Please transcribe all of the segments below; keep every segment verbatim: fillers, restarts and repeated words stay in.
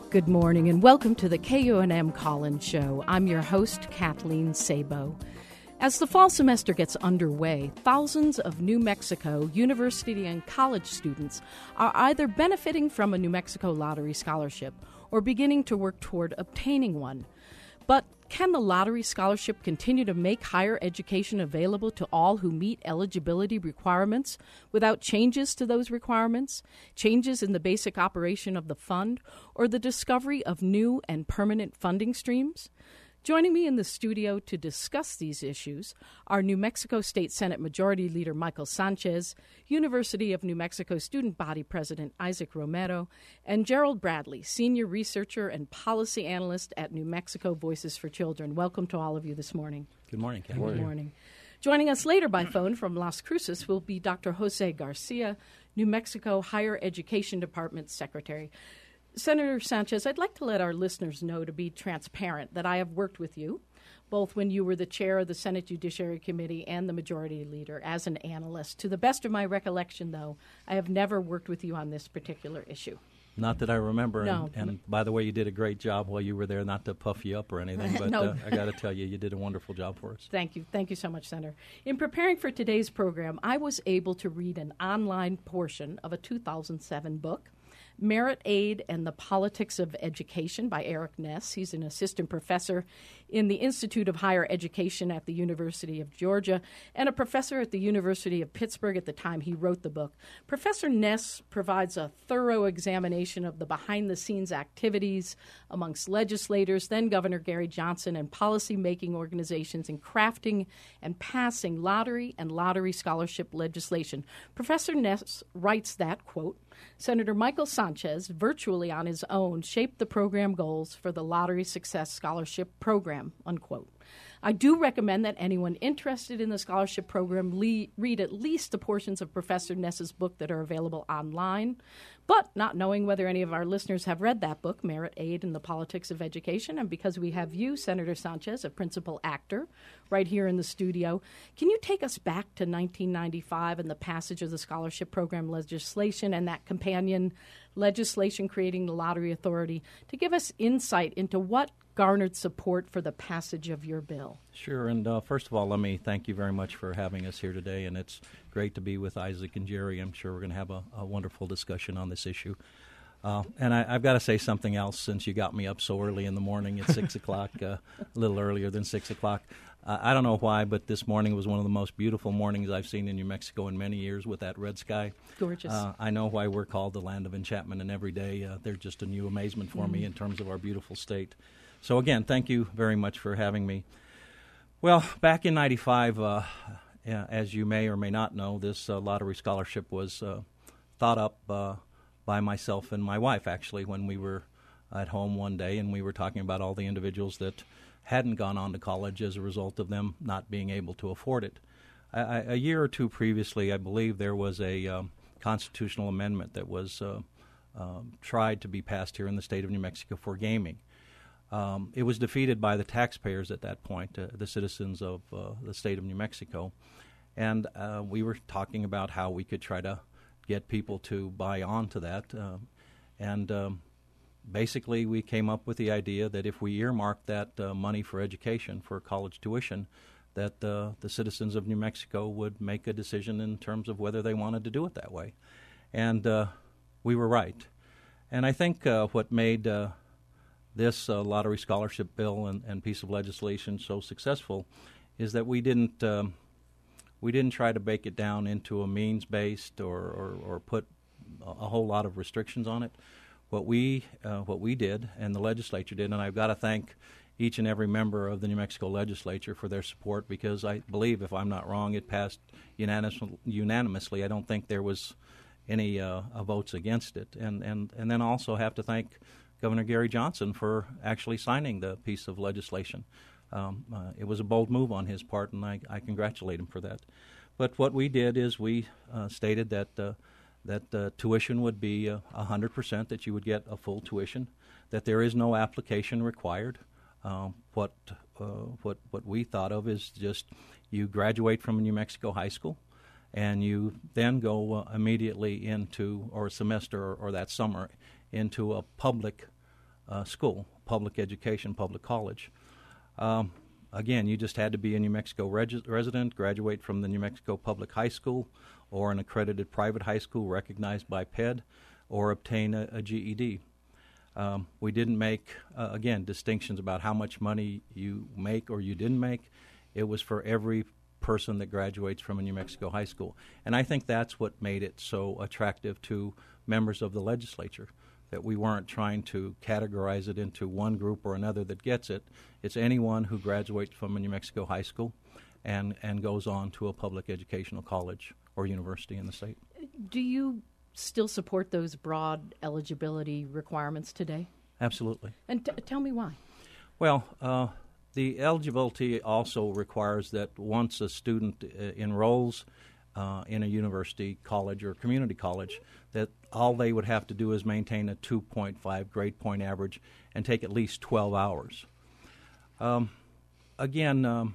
Good morning and welcome to the K U N M Call-In Show. I'm your host, Kathleen Sabo. As the fall semester gets underway, thousands of New Mexico university and college students are either benefiting from a New Mexico Lottery Scholarship or beginning to work toward obtaining one. But can the lottery scholarship continue to make higher education available to all who meet eligibility requirements without changes to those requirements, changes in the basic operation of the fund, or the discovery of new and permanent funding streams? Joining me in the studio to discuss these issues are New Mexico State Senate Majority Leader Michael Sanchez, University of New Mexico Student Body President Isaac Romero, and Gerald Bradley, Senior Researcher and Policy Analyst at New Mexico Voices for Children. Welcome to all of you this morning. Good morning, Ken. Good morning. Good morning. Joining us later by phone from Las Cruces will be Doctor Jose Garcia, New Mexico Higher Education Department Secretary. Senator Sanchez, I'd like to let our listeners know, to be transparent, that I have worked with you, both when you were the chair of the Senate Judiciary Committee and the Majority Leader, as an analyst. To the best of my recollection, though, I have never worked with you on this particular issue. Not that I remember. No. And, and by the way, you did a great job while you were there, not to puff you up or anything, but no. uh, I got to tell you, you did a wonderful job for us. Thank you. Thank you so much, Senator. In preparing for today's program, I was able to read an online portion of a two thousand seven book, Merit Aid and the Politics of Education by Eric Ness. He's an assistant professor in the Institute of Higher Education at the University of Georgia and a professor at the University of Pittsburgh at the time he wrote the book. Professor Ness provides a thorough examination of the behind-the-scenes activities amongst legislators, then Governor Gary Johnson, and policy-making organizations in crafting and passing lottery and lottery scholarship legislation. Professor Ness writes that, quote, Senator Michael Sanchez, virtually on his own, shaped the program goals for the Lottery Success Scholarship Program, unquote. I do recommend that anyone interested in the scholarship program le- read at least the portions of Professor Ness's book that are available online. But not knowing whether any of our listeners have read that book, Merit Aid and the Politics of Education, and because we have you, Senator Sanchez, a principal actor, right here in the studio, can you take us back to nineteen ninety-five and the passage of the scholarship program legislation and that companion legislation creating the Lottery Authority to give us insight into what garnered support for the passage of your bill? Sure, and uh, first of all, let me thank you very much for having us here today, and it's great to be with Isaac and Jerry. I'm sure we're going to have a, a wonderful discussion on this issue. Uh, and I, I've got to say something else, since you got me up so early in the morning at six o'clock, uh, a little earlier than six o'clock. Uh, I don't know why, but this morning was one of the most beautiful mornings I've seen in New Mexico in many years with that red sky. Gorgeous. Uh, I know why we're called the land of enchantment, and every day uh, they're just a new amazement for mm. me in terms of our beautiful state. So again, thank you very much for having me. Well, back in ninety-five, uh, as you may or may not know, this uh, lottery scholarship was uh, thought up uh, by myself and my wife, actually, when we were at home one day, and we were talking about all the individuals that hadn't gone on to college as a result of them not being able to afford it. I, I, a year or two previously, I believe there was a um, constitutional amendment that was uh, uh, tried to be passed here in the state of New Mexico for gaming. Um, it was defeated by the taxpayers at that point, uh, the citizens of uh, the state of New Mexico. And uh, we were talking about how we could try to get people to buy on to that. Uh, and um, basically we came up with the idea that if we earmarked that uh, money for education, for college tuition, that uh, the citizens of New Mexico would make a decision in terms of whether they wanted to do it that way. And uh, we were right. And I think uh, what made uh, this uh, lottery scholarship bill and, and piece of legislation so successful is that we didn't um, we didn't try to bake it down into a means-based or, or, or put a, a whole lot of restrictions on it. What we uh, what we did, and the legislature did, and I've got to thank each and every member of the New Mexico legislature for their support, because I believe, if I'm not wrong, it passed unanimous, unanimously. I don't think there was any uh, uh, votes against it. And, and, and then also have to thank Governor Gary Johnson for actually signing the piece of legislation. Um, uh, it was a bold move on his part, and I, I congratulate him for that. But what we did is we uh, stated that uh, that uh, tuition would be uh, one hundred percent, that you would get a full tuition, that there is no application required. Uh, what uh, what what we thought of is just you graduate from New Mexico high school, and you then go uh, immediately into, or a semester or, or that summer, into a public uh, school, public education, public college. Um, again, you just had to be a New Mexico reg- resident, graduate from the New Mexico Public High School or an accredited private high school recognized by P E D, or obtain a, a G E D. Um, we didn't make, uh, again, distinctions about how much money you make or you didn't make. It was for every person that graduates from a New Mexico high school. And I think that's what made it so attractive to members of the legislature, that we weren't trying to categorize it into one group or another that gets it. It's anyone who graduates from a New Mexico high school and, and goes on to a public educational college or university in the state. Do you still support those broad eligibility requirements today? Absolutely. And t- tell me why. Well, uh, the eligibility also requires that once a student uh, enrolls uh, in a university, college, or community college, that all they would have to do is maintain a two point five grade point average and take at least twelve hours. Um, again, um,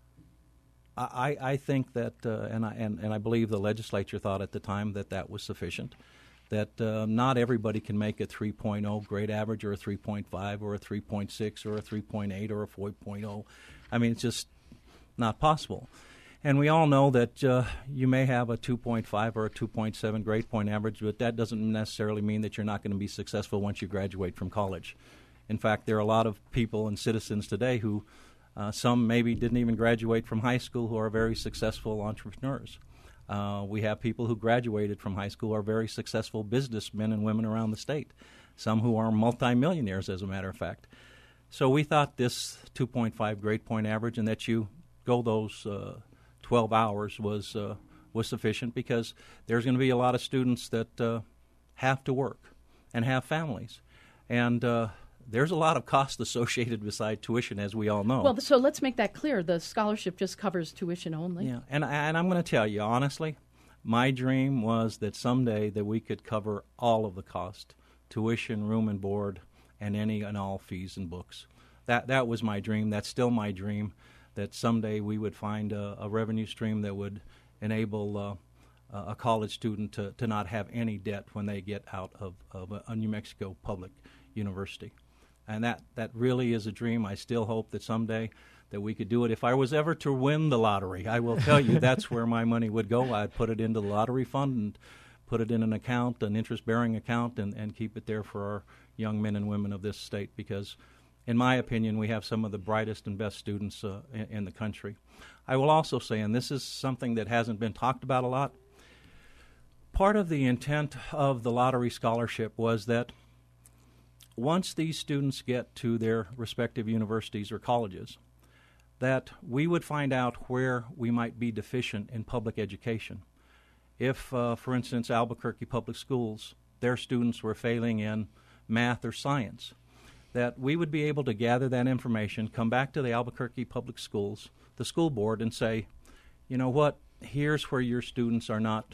I, I think that, uh, and, I, and, and I believe the legislature thought at the time that that was sufficient, that uh, not everybody can make a three point oh grade average or a three point five or a three point six or a three point eight or a four point oh. I mean, it's just not possible. And we all know that uh, you may have a two point five or a two point seven grade point average, but that doesn't necessarily mean that you're not going to be successful once you graduate from college. In fact, there are a lot of people and citizens today who Uh, some maybe didn't even graduate from high school who are very successful entrepreneurs. Uh, we have people who graduated from high school who are very successful businessmen and women around the state, some who are multimillionaires, as a matter of fact. So we thought this two point five grade point average and that you go those uh, twelve hours was, uh, was sufficient, because there's going to be a lot of students that uh, have to work and have families. And uh, there's a lot of cost associated beside tuition, as we all know. Well, so let's make that clear. The scholarship just covers tuition only. Yeah, and, and I'm going to tell you, honestly, my dream was that someday that we could cover all of the cost, tuition, room and board, and any and all fees and books. That that was my dream. That's still my dream, that someday we would find a, a revenue stream that would enable uh, a college student to, to not have any debt when they get out of, of a, a New Mexico public university. And that, that really is a dream. I still hope that someday that we could do it. If I was ever to win the lottery, I will tell you that's where my money would go. I'd put it into the lottery fund and put it in an account, an interest-bearing account, and, and keep it there for our young men and women of this state, because, in my opinion, we have some of the brightest and best students uh, in, in the country. I will also say, and this is something that hasn't been talked about a lot, part of the intent of the lottery scholarship was that once these students get to their respective universities or colleges, that we would find out where we might be deficient in public education. If, uh, for instance, Albuquerque Public Schools, their students were failing in math or science, that we would be able to gather that information, come back to the Albuquerque Public Schools, the school board, and say, you know what, here's where your students are not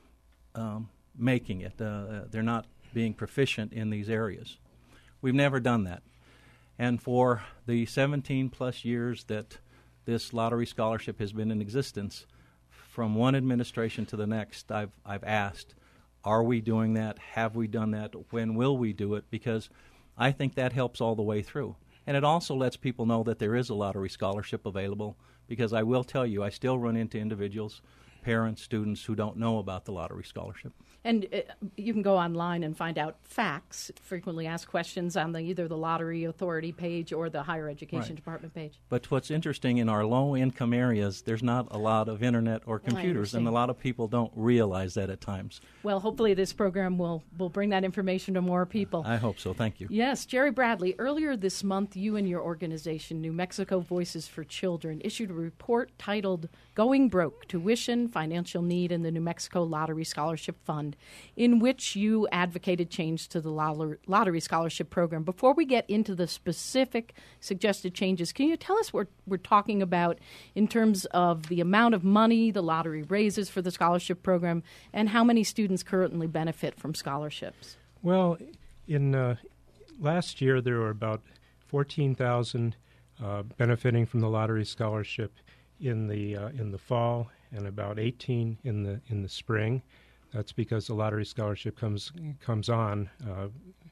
um, making it. Uh, they're not being proficient in these areas. We've never done that. And for the seventeen plus years that this lottery scholarship has been in existence, from one administration to the next, I've I've asked, are we doing that? Have we done that? When will we do it? Because I think that helps all the way through. And it also lets people know that there is a lottery scholarship available, because I will tell you, I still run into individuals, parents, students who don't know about the lottery scholarship. And uh, you can go online and find out facts, frequently asked questions on the, either the Lottery Authority page or the Higher Education Right. Department page. But what's interesting, in our low-income areas, there's not a lot of internet or computers, and a lot of people don't realize that at times. Well, hopefully this program will, will bring that information to more people. I hope so. Thank you. Yes, Jerry Bradley, earlier this month, you and your organization, New Mexico Voices for Children, issued a report titled Going Broke, Tuition, Financial Need, and the New Mexico Lottery Scholarship Fund, in which you advocated change to the lottery scholarship program. Before we get into the specific suggested changes, can you tell us what we're talking about in terms of the amount of money the lottery raises for the scholarship program and how many students currently benefit from scholarships? Well, in uh, last year there were about fourteen thousand uh, benefiting from the lottery scholarship in the uh, in the fall, and about eighteen in the in the spring. That's because the lottery scholarship comes comes on uh,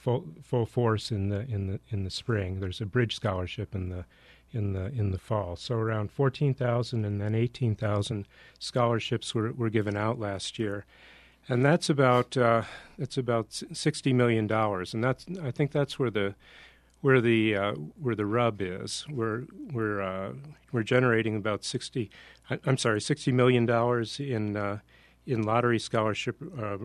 full full force in the in the in the spring. There's a bridge scholarship in the in the in the fall. So around fourteen thousand and then eighteen thousand scholarships were were given out last year, and that's about uh, that's about sixty million dollars. And that's I think that's where the where the uh, where the rub is. We're we're uh, we're generating about sixty. I'm sorry, sixty million dollars in uh, in lottery scholarship uh,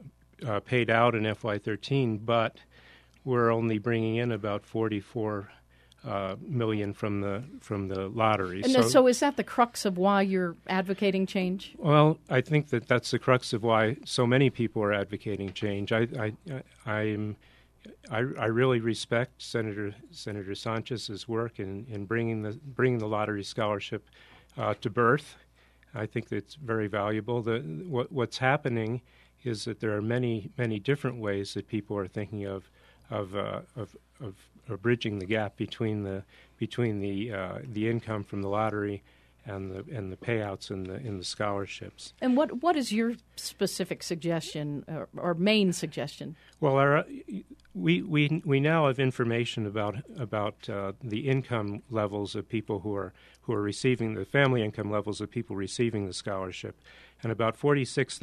uh, paid out in F Y thirteen, but we're only bringing in about forty-four uh, million from the from the lottery. And so, so is that the crux of why you're advocating change? Well, I think that that's the crux of why so many people are advocating change. I I I'm. I, I really respect Senator Senator Sanchez's work in, in bringing the bringing the lottery scholarship uh, to birth. I think that it's very valuable. The what, what's happening is that there are many many different ways that people are thinking of of uh, of, of, of bridging the gap between the between the uh, the income from the lottery and the and the payouts in the in the scholarships. And what what is your specific suggestion or, or main suggestion? Well, our, we we we now have information about about uh, the income levels of people who are who are receiving the family income levels of people receiving the scholarship, and about forty-six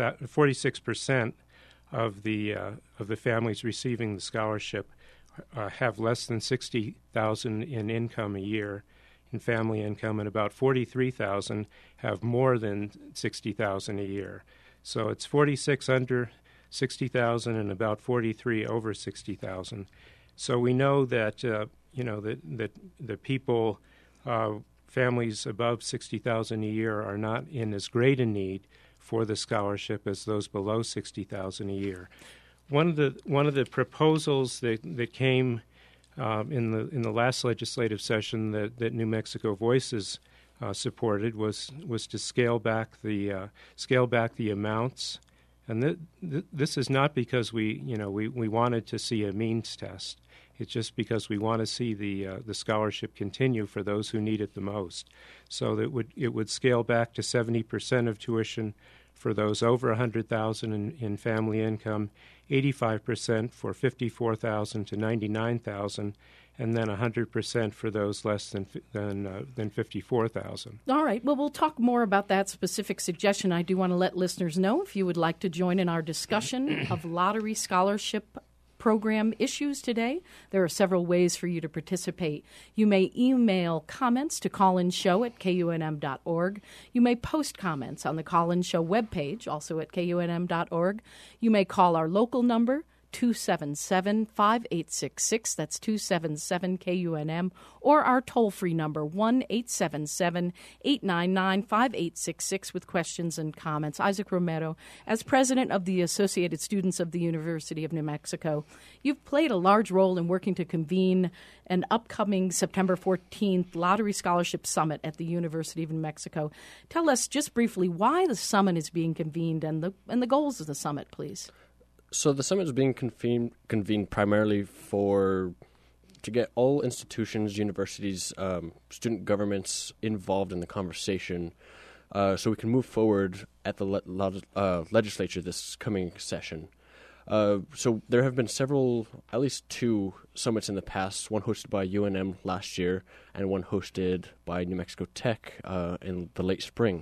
percent of the uh, of the families receiving the scholarship uh, have less than sixty thousand in income a year. In family income, and about forty-three thousand have more than sixty thousand a year. So it's forty-six under sixty thousand and about forty-three over sixty thousand. So we know that uh, you know that that the people, uh, families above sixty thousand a year, are not in as great a need for the scholarship as those below sixty thousand a year. One of the one of the proposals that that came Um, in the in the last legislative session that, that New Mexico Voices uh, supported was was to scale back the uh, scale back the amounts, and th- th- this is not because we you know we, we wanted to see a means test. It's just because we want to see the uh, the scholarship continue for those who need it the most. So that it would it would scale back to seventy percent of tuition for those over a hundred thousand in, in family income, eighty-five percent for fifty-four thousand to ninety-nine thousand, and then a hundred percent for those less than than uh, than fifty-four thousand. All right. Well, we'll talk more about that specific suggestion. I do want to let listeners know if you would like to join in our discussion of lottery scholarship program issues today. There are several ways for you to participate. You may email comments to call-in show at K U N M dot org. You may post comments on the Call-In Show webpage, also at K U N M dot org. You may call our local number, two seven seven, five eight six six, that's two seven seven K U N M, or our toll-free number, one eight seven seven, eight nine nine, five eight six six, with questions and comments. Isaac Romero, as president of the Associated Students of the University of New Mexico, you've played a large role in working to convene an upcoming September fourteenth Lottery Scholarship Summit at the University of New Mexico. Tell us just briefly why the summit is being convened and the and the goals of the summit, please. So the summit is being convened, convened primarily for to get all institutions, universities, um, student governments involved in the conversation, uh, so we can move forward at the le- uh, legislature this coming session. Uh, so there have been several, at least two summits in the past. One hosted by U N M last year, and one hosted by New Mexico Tech uh, in the late spring,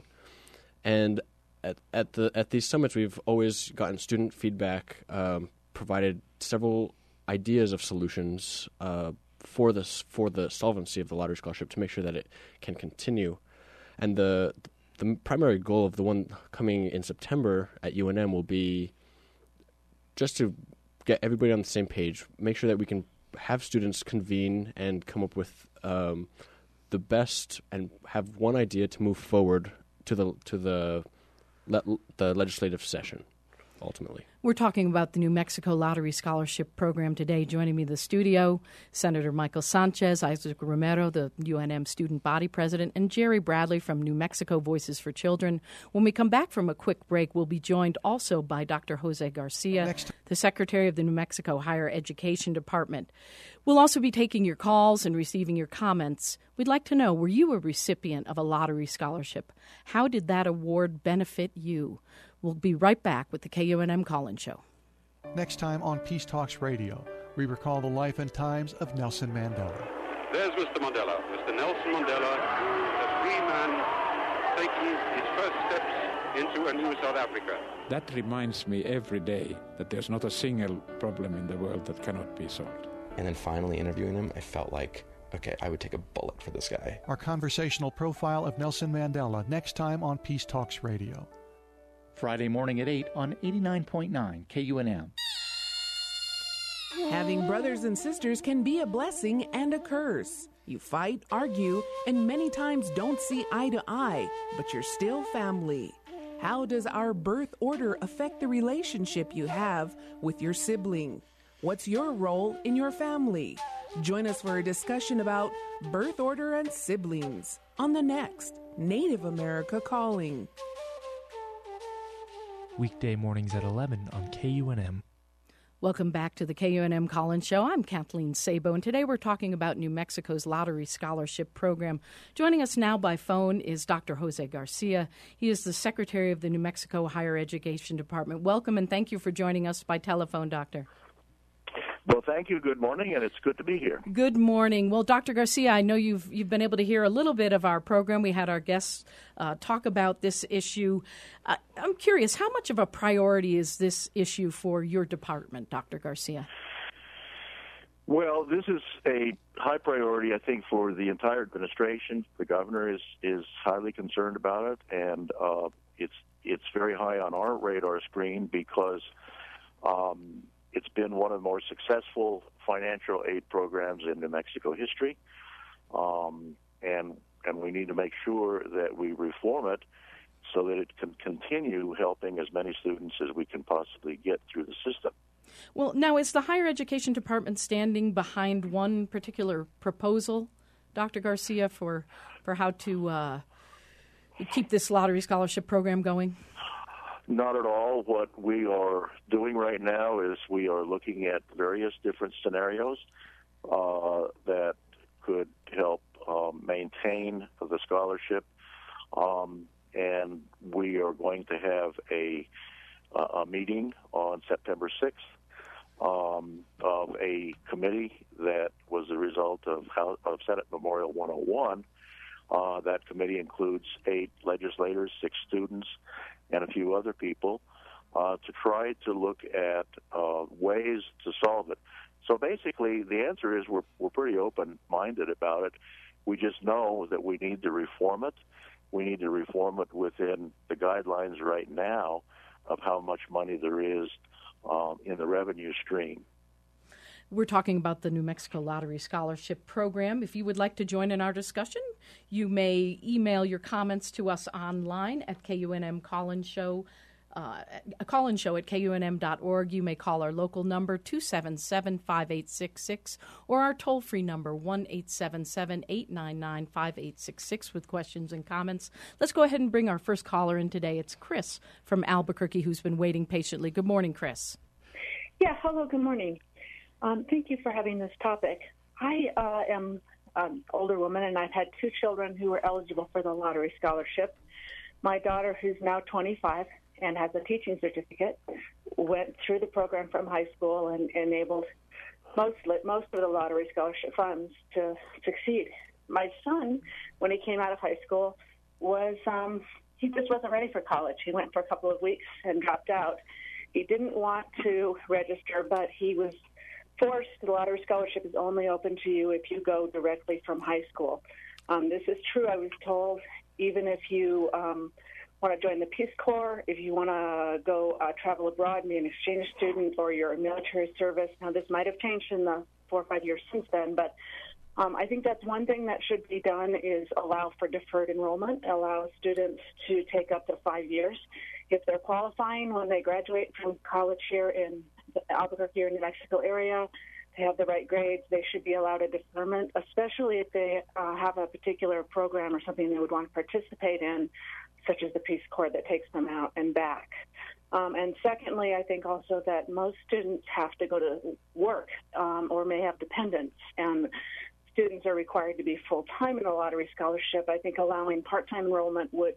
and At at the at these summits, we've always gotten student feedback, um, provided several ideas of solutions uh, for this for the solvency of the lottery scholarship to make sure that it can continue. And the the primary goal of the one coming in September at U N M will be just to get everybody on the same page, make sure that we can have students convene and come up with um, the best and have one idea to move forward to the to the Le- the legislative session, ultimately. We're talking about the New Mexico Lottery Scholarship Program today. Joining me in the studio, Senator Michael Sanchez, Isaac Romero, the U N M student body president, and Jerry Bradley from New Mexico Voices for Children. When we come back from a quick break, we'll be joined also by Doctor Jose Garcia, Next. the Secretary of the New Mexico Higher Education Department. We'll also be taking your calls and receiving your comments. We'd like to know, were you a recipient of a lottery scholarship? How did that award benefit you? We'll be right back with the K U N M Call-In Show. Next time on Peace Talks Radio, we recall the life and times of Nelson Mandela. There's Mister Mandela, Mister Nelson Mandela, the free man taking his first steps into a new South Africa. That reminds me every day that there's not a single problem in the world that cannot be solved. And then finally interviewing him, I felt like, okay, I would take a bullet for this guy. Our conversational profile of Nelson Mandela next time on Peace Talks Radio. Friday morning at eight on eighty-nine point nine K U N M. Having brothers and sisters can be a blessing and a curse. You fight, argue, and many times don't see eye to eye, but you're still family. How does our birth order affect the relationship you have with your sibling? What's your role in your family? Join us for a discussion about birth order and siblings on the next Native America Calling. Weekday mornings at eleven on K U N M. Welcome back to the K U N M Collins Show. I'm Kathleen Sabo, and today we're talking about New Mexico's Lottery Scholarship Program. Joining us now by phone is Doctor Jose Garcia. He is the Secretary of the New Mexico Higher Education Department. Welcome, and thank you for joining us by telephone, Doctor. Well, thank you. Good morning, and it's good to be here. Good morning. Well, Doctor Garcia, I know you've you've been able to hear a little bit of our program. We had our guests uh, talk about this issue. Uh, I'm curious, how much of a priority is this issue for your department, Doctor Garcia? Well, this is a high priority, I think, for the entire administration. The governor is is highly concerned about it, and uh, it's it's very high on our radar screen because Um, It's been one of the more successful financial aid programs in New Mexico history, um, and and we need to make sure that we reform it so that it can continue helping as many students as we can possibly get through the system. Well, now, is the Higher Education Department standing behind one particular proposal, Doctor Garcia, for, for how to uh, keep this lottery scholarship program going? Not at all. What we are doing right now is we are looking at various different scenarios uh, that could help um, maintain the scholarship, um, and we are going to have a, a meeting on September sixth um, of a committee that was the result of, House, of Senate Memorial one oh one. Uh, that committee includes eight legislators, six students, and a few other people uh, to try to look at uh, ways to solve it. So basically, the answer is we're we're pretty open-minded about it. We just know that we need to reform it. We need to reform it within the guidelines right now of how much money there is um, in the revenue stream. We're talking about the New Mexico Lottery Scholarship Program. If you would like to join in our discussion, you may email your comments to us online at K U N M Collins Show, uh, a Collins Show at K U N M dot org. You may call our local number, two seven seven, five eight six six, or our toll-free number, one eight seven seven, eight nine nine, five eight six six, with questions and comments. Let's go ahead and bring our first caller in today. It's Chris from Albuquerque, who's been waiting patiently. Good morning, Chris. Yeah, hello, good morning. Um, thank you for having this topic. I uh, am an older woman, and I've had two children who were eligible for the lottery scholarship. My daughter, who's now twenty-five and has a teaching certificate, went through the program from high school and enabled most, most of the lottery scholarship funds to succeed. My son, when he came out of high school, was um, he just wasn't ready for college. He went for a couple of weeks and dropped out. He didn't want to register, but he was forced. The lottery scholarship is only open to you if you go directly from high school. Um, this is true, I was told, even if you um, want to join the Peace Corps, if you want to go uh, travel abroad and be an exchange student, or you're a military service. Now, this might have changed in the four or five years since then, but um, I think that's one thing that should be done is allow for deferred enrollment, allow students to take up to five years. If they're qualifying when they graduate from college here in the Albuquerque or New Mexico area, they have the right grades, they should be allowed a deferment, especially if they uh, have a particular program or something they would want to participate in, such as the Peace Corps that takes them out and back. Um, and secondly, I think also that most students have to go to work um, or may have dependents, and students are required to be full-time in the lottery scholarship. I think allowing part-time enrollment would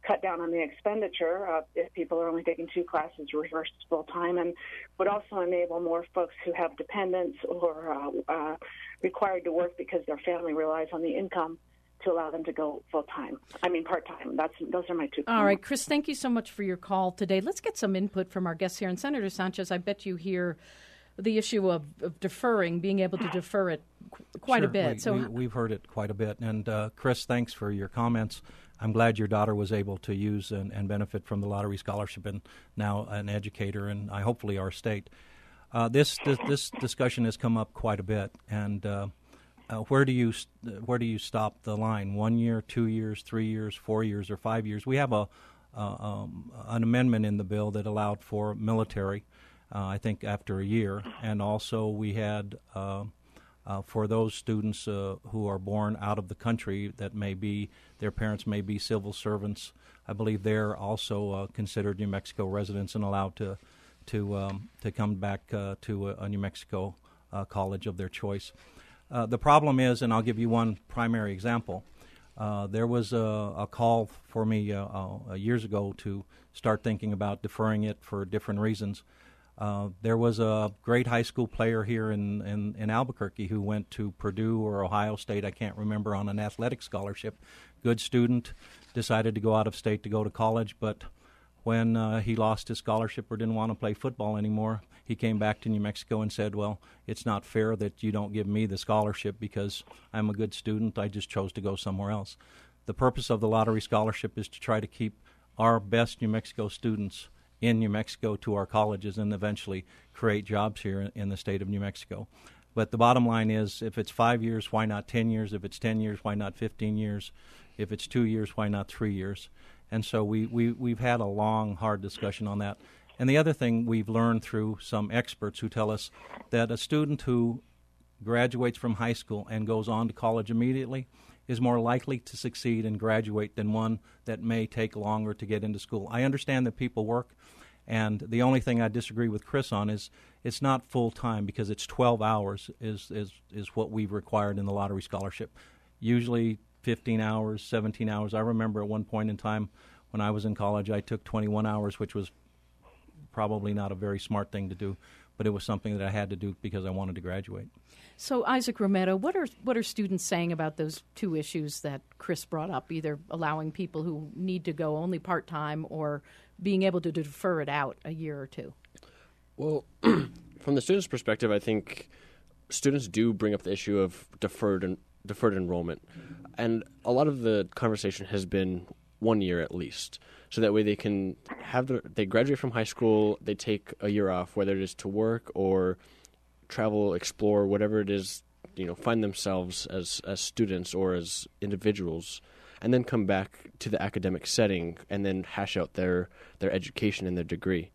cut down on the expenditure uh, if people are only taking two classes versus full-time, and would also enable more folks who have dependents or uh, uh, required to work because their family relies on the income to allow them to go full-time. I mean part-time. That's Those are my two comments. All right, Chris, thank you so much for your call today. Let's get some input from our guests here. And Senator Sanchez, I bet you hear the issue of, of deferring, being able to defer it qu- quite sure. a bit. We, so we, we've heard it quite a bit. And uh, Chris, thanks for your comments. I'm glad your daughter was able to use and, and benefit from the lottery scholarship and now an educator in uh, hopefully our state. Uh, this, this this discussion has come up quite a bit. And uh, uh, where do you where do you stop the line? One year, two years, three years, four years, or five years? We have a uh, um, an amendment in the bill that allowed for military. Uh, I think after a year, and also we had uh, uh, for those students uh, who are born out of the country that may be, their parents may be civil servants. I believe they're also uh, considered New Mexico residents and allowed to to um, to come back uh, to a, a New Mexico uh, college of their choice. Uh, the problem is, and I'll give you one primary example. Uh, there was a, a call for me uh, uh, years ago to start thinking about deferring it for different reasons. Uh, there was a great high school player here in, in, in Albuquerque who went to Purdue or Ohio State, I can't remember, on an athletic scholarship. Good student, decided to go out of state to go to college, but when uh, he lost his scholarship or didn't want to play football anymore, he came back to New Mexico and said, well, it's not fair that you don't give me the scholarship because I'm a good student. I just chose to go somewhere else. The purpose of the lottery scholarship is to try to keep our best New Mexico students in New Mexico to our colleges and eventually create jobs here in the state of New Mexico. But the bottom line is, if it's five years, why not ten years? If it's ten years, why not fifteen years? If it's two years, why not three years? And so we, we, we've had a long, hard discussion on that. And the other thing we've learned through some experts who tell us that a student who graduates from high school and goes on to college immediately is more likely to succeed and graduate than one that may take longer to get into school. I understand that people work, and the only thing I disagree with Chris on is it's not full-time because it's twelve hours is, is, is what we've required in the lottery scholarship. Usually fifteen hours, seventeen hours. I remember at one point in time when I was in college, I took twenty-one hours, which was probably not a very smart thing to do, but it was something that I had to do because I wanted to graduate. So, Isaac Romero, what are what are students saying about those two issues that Chris brought up, either allowing people who need to go only part-time or being able to defer it out a year or two? Well, from the student's perspective, I think students do bring up the issue of deferred en- deferred enrollment. And a lot of the conversation has been one year at least. So that way they can have their, they graduate from high school, they take a year off, whether it is to work or travel, explore, whatever it is, you know, find themselves as, as students or as individuals, and then come back to the academic setting and then hash out their, their education and their degree.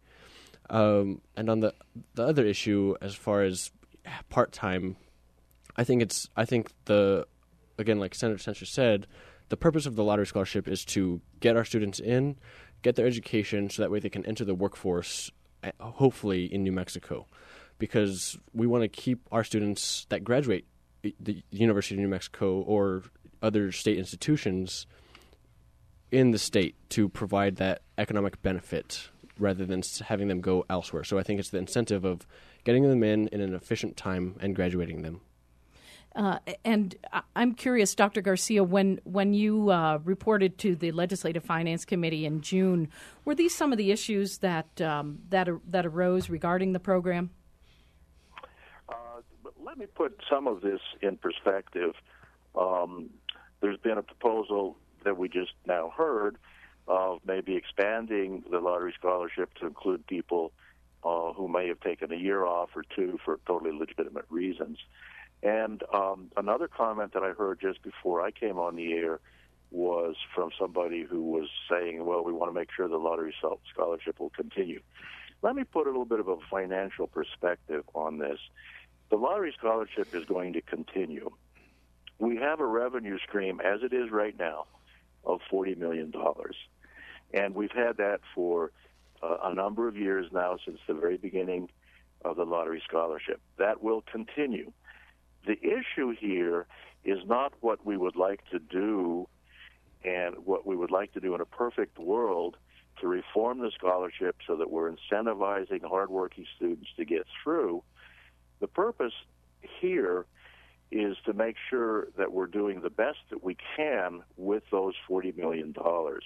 Um, and on the the other issue, as far as part-time, I think it's I think the again, like Senator Sanchez said, the purpose of the lottery scholarship is to get our students in, get their education, so that way they can enter the workforce, hopefully in New Mexico, because we want to keep our students that graduate the University of New Mexico or other state institutions in the state to provide that economic benefit rather than having them go elsewhere. So I think it's the incentive of getting them in in an efficient time and graduating them. Uh, and I'm curious, Doctor Garcia, when when you uh, reported to the Legislative Finance Committee in June, were these some of the issues that um, that that arose regarding the program? Uh, but let me put some of this in perspective. Um, there's been a proposal that we just now heard of maybe expanding the lottery scholarship to include people uh, who may have taken a year off or two for totally legitimate reasons. And um, another comment that I heard just before I came on the air was from somebody who was saying, well, we want to make sure the lottery scholarship will continue. Let me put a little bit of a financial perspective on this. The lottery scholarship is going to continue. We have a revenue stream, as it is right now, of forty million dollars. And we've had that for uh, a number of years now, since the very beginning of the lottery scholarship. That will continue. The issue here is not what we would like to do And what we would like to do in a perfect world to reform the scholarship so that we're incentivizing hardworking students to get through. The purpose here is to make sure that we're doing the best that we can with those forty million dollars.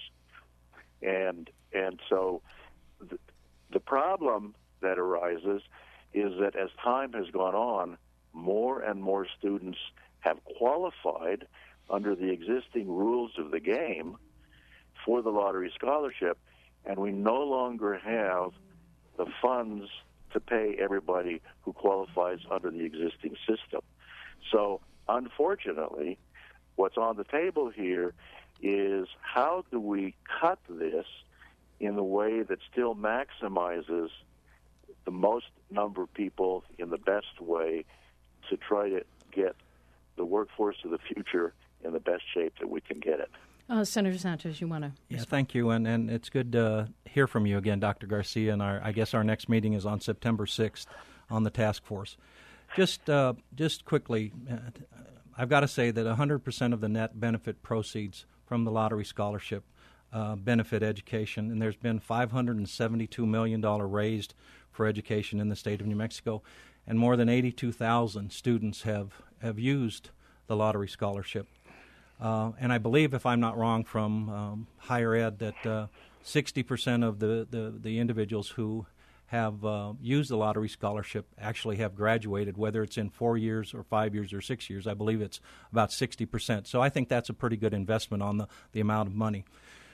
And and so the, the problem that arises is that as time has gone on, more and more students have qualified under the existing rules of the game for the lottery scholarship, and we no longer have the funds to pay everybody who qualifies under the existing system. So, unfortunately, what's on the table here is how do we cut this in a way that still maximizes the most number of people in the best way to try to get the workforce of the future in the best shape that we can get it. Uh, Senator Santos, you want to? Yeah, thank you, and and it's good to hear from you again, Doctor Garcia. And our I guess our next meeting is on September sixth on the task force. Just uh, just quickly, uh, I've got to say that one hundred percent of the net benefit proceeds from the lottery scholarship uh, benefit education, and there's been five hundred seventy-two million dollars raised for education in the state of New Mexico, and more than eighty-two thousand students have, have used the lottery scholarship. Uh, and I believe, if I'm not wrong, from um, higher ed, that uh, sixty percent of the, the, the individuals who have uh, used the lottery scholarship actually have graduated, whether it's in four years or five years or six years. I believe it's about sixty percent. So I think that's a pretty good investment on the, the amount of money.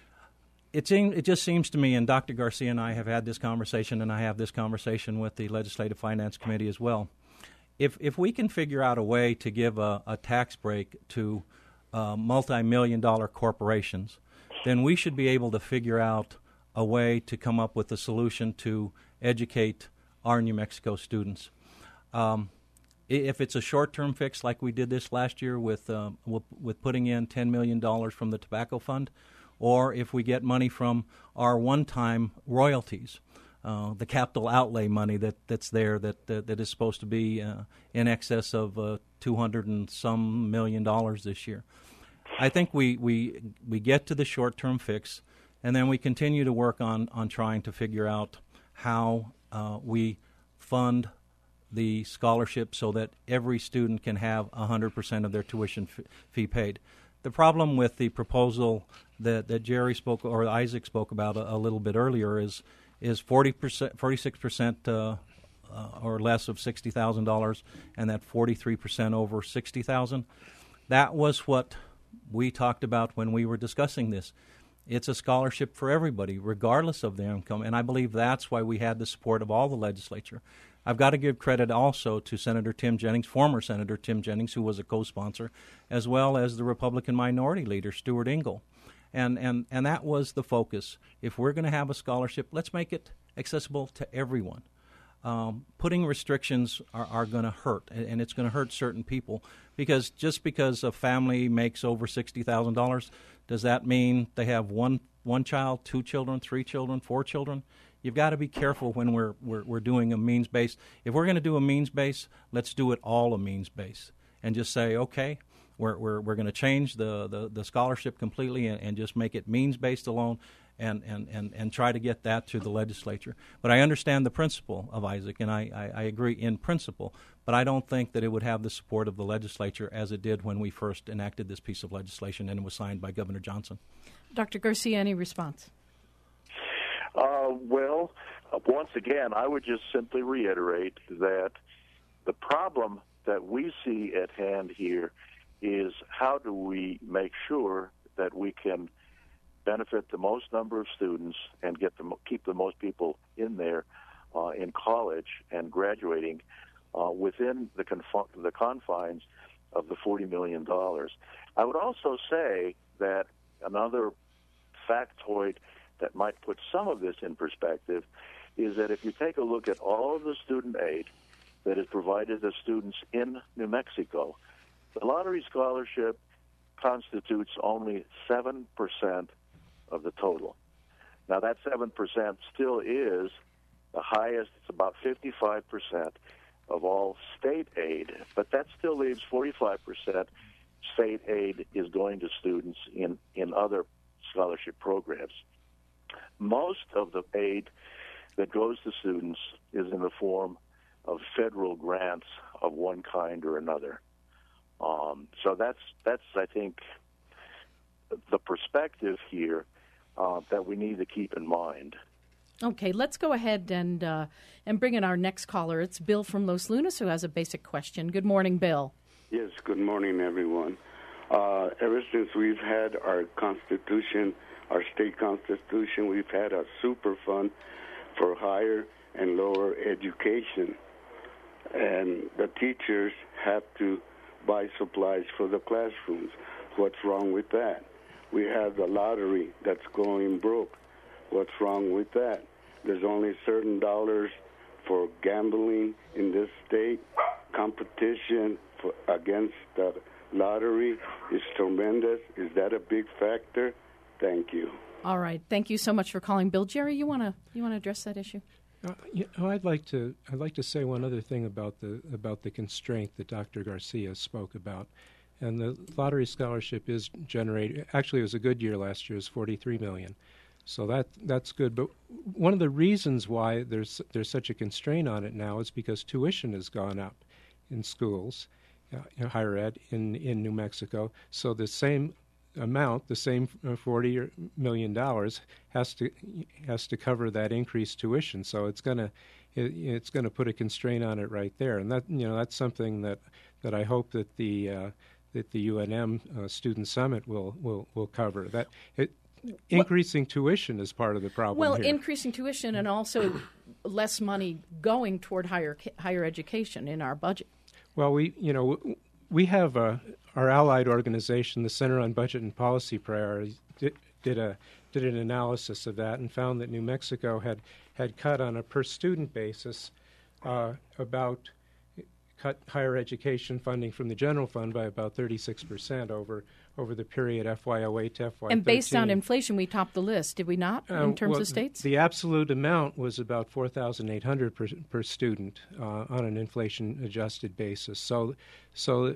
It, it just seems to me, and Doctor Garcia and I have had this conversation, and I have this conversation with the Legislative Finance Committee as well. If if we can figure out a way to give a, a tax break to uh, multi-million dollar corporations, then we should be able to figure out a way to come up with a solution to educate our New Mexico students. Um, if it's a short-term fix like we did this last year with, uh, with, with putting in ten million dollars from the tobacco fund, or if we get money from our one-time royalties, uh, the capital outlay money that, that's there that, that that is supposed to be uh, in excess of uh, two hundred and some million dollars this year. I think we, we, we get to the short-term fix, and then we continue to work on, on trying to figure out how uh, we fund the scholarship so that every student can have one hundred percent of their tuition f- fee paid. The problem with the proposal that, that Jerry spoke or Isaac spoke about a, a little bit earlier is is forty percent, forty-six percent uh, uh, or less of sixty thousand dollars, and that forty-three percent over sixty thousand dollars. That was what we talked about when we were discussing this. It's a scholarship for everybody, regardless of their income, and I believe that's why we had the support of all the legislature. I've got to give credit also to Senator Tim Jennings, former Senator Tim Jennings, who was a co-sponsor, as well as the Republican Minority Leader, Stuart Ingle. And, and, and that was the focus. If we're going to have a scholarship, let's make it accessible to everyone. Um, putting restrictions are, are going to hurt, and, and it's going to hurt certain people, because just because a family makes over sixty thousand dollars, does that mean they have one one child, two children, three children, four children? You've got to be careful when we're we're, we're doing a means-based. If we're going to do a means-based, let's do it all a means-based, and just say, okay, we're we're we're going to change the, the, the scholarship completely and, and just make it means-based alone, and, and, and, and try to get that to the legislature. But I understand the principle of Isaac, and I, I, I agree in principle, but I don't think that it would have the support of the legislature as it did when we first enacted this piece of legislation and it was signed by Governor Johnson. Doctor Garcia, any response? Uh, well, uh, once again, I would just simply reiterate that the problem that we see at hand here is how do we make sure that we can benefit the most number of students and get the keep the most people in there uh, in college and graduating uh, within the, conf- the confines of the forty million dollars. I would also say that another factoid that might put some of this in perspective is that if you take a look at all of the student aid that is provided to students in New Mexico, the lottery scholarship constitutes only seven percent of the total. Now, that seven percent still is the highest. It's about fifty-five percent of all state aid, but that still leaves forty-five percent state aid is going to students in, in other scholarship programs. Most of the aid that goes to students is in the form of federal grants of one kind or another. Um, so that's, that's I think, the perspective here uh, that we need to keep in mind. Okay, let's go ahead and uh, and bring in our next caller. It's Bill from Los Lunas who has a basic question. Good morning, Bill. Yes, good morning, everyone. Uh, ever since we've had our Constitution, our state Constitution, we've had a super fund for higher and lower education. And the teachers have to buy supplies for the classrooms. What's wrong with that? We have the lottery that's going broke. What's wrong with that? There's only certain dollars for gambling in this state. Competition for, against the lottery is tremendous. Is that a big factor? Thank you. All right. Thank you so much for calling, Bill. Jerry, you want to you want to address that issue? Uh, you know, I'd like to I'd like to say one other thing about the about the constraint that Doctor Garcia spoke about. And the lottery scholarship is generated. Actually, it was a good year last year. It was forty-three million dollars. So that that's good. But one of the reasons why there's there's such a constraint on it now is because tuition has gone up in schools, uh, in higher ed in, in New Mexico. So the same amount, the same forty million dollars, has to has to cover that increased tuition. So it's gonna it, it's gonna put a constraint on it right there. And that you know that's something that, that I hope that the uh, that the U N M uh, Student Summit will, will, will cover. That it, increasing well, tuition is part of the problem Well, here. increasing tuition and also less money going toward higher higher education in our budget. Well, we you know we have uh, our allied organization, the Center on Budget and Policy Priorities, did, did a did an analysis of that and found that New Mexico had had cut on a per student basis uh, about. cut higher education funding from the general fund by about thirty-six percent over over the period F Y oh eight to F Y thirteen. And based on inflation, we topped the list, did we not, in uh, terms well, of states? The absolute amount was about four thousand eight hundred dollars per, per student uh, on an inflation-adjusted basis. So, so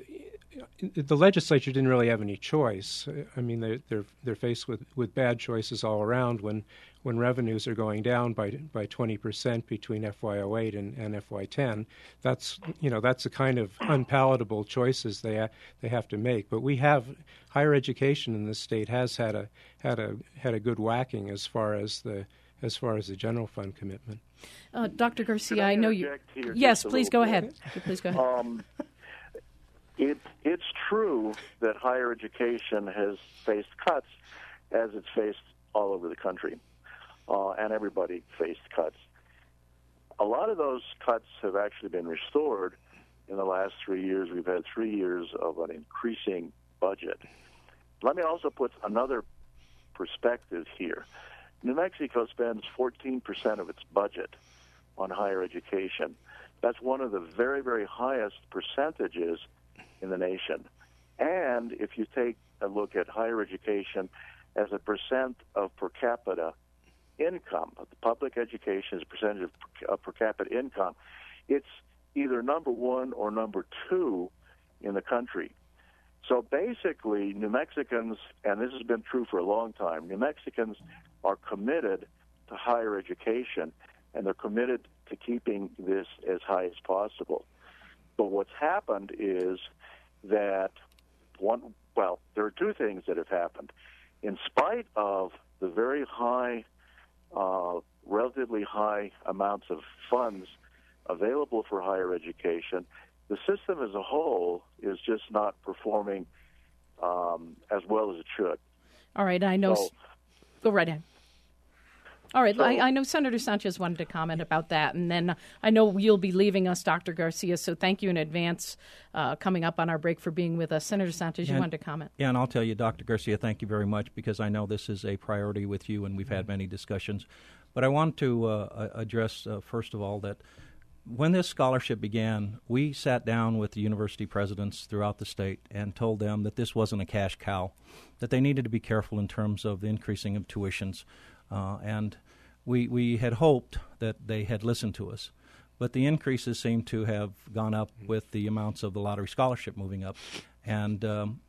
the legislature didn't really have any choice. I mean, they're they're, they're faced with, with bad choices all around when when revenues are going down by by twenty percent between F Y oh eight and, and F Y ten. That's you know that's the kind of unpalatable choices they ha- they have to make. But we have higher education in this state has had a had a had a good whacking as far as the as far as the general fund commitment. Uh, Doctor Garcia, I, I know you. Yes, please go ahead. Please go ahead. Um, it it's true that higher education has faced cuts, as it's faced all over the country. Uh, and everybody faced cuts. A lot of those cuts have actually been restored in the last three years. We've had three years of an increasing budget. Let me also put another perspective here. New Mexico spends fourteen percent of its budget on higher education. That's one of the very, very highest percentages in the nation. And if you take a look at higher education as a percent of per capita income, the public education as a percentage of per, uh, per capita income, it's either number one or number two in the country. So basically, New Mexicans, and this has been true for a long time, New Mexicans are committed to higher education, and they're committed to keeping this as high as possible. But what's happened is that, one, well, there are two things that have happened. In spite of the very high Uh, relatively high amounts of funds available for higher education, the system as a whole is just not performing um, as well as it should. All right, I know. So, go right ahead. All right, so, I, I know Senator Sanchez wanted to comment about that, and then I know you'll be leaving us, Doctor Garcia, so thank you in advance uh, coming up on our break for being with us. Senator Sanchez, you and, wanted to comment? Yeah, and I'll tell you, Doctor Garcia, thank you very much, because I know this is a priority with you, and we've had many discussions. But I want to uh, address, uh, first of all, that when this scholarship began, we sat down with the university presidents throughout the state and told them that this wasn't a cash cow, that they needed to be careful in terms of the increasing of tuitions. Uh, and we we had hoped that they had listened to us. But the increases seem to have gone up with the amounts of the lottery scholarship moving up. And um,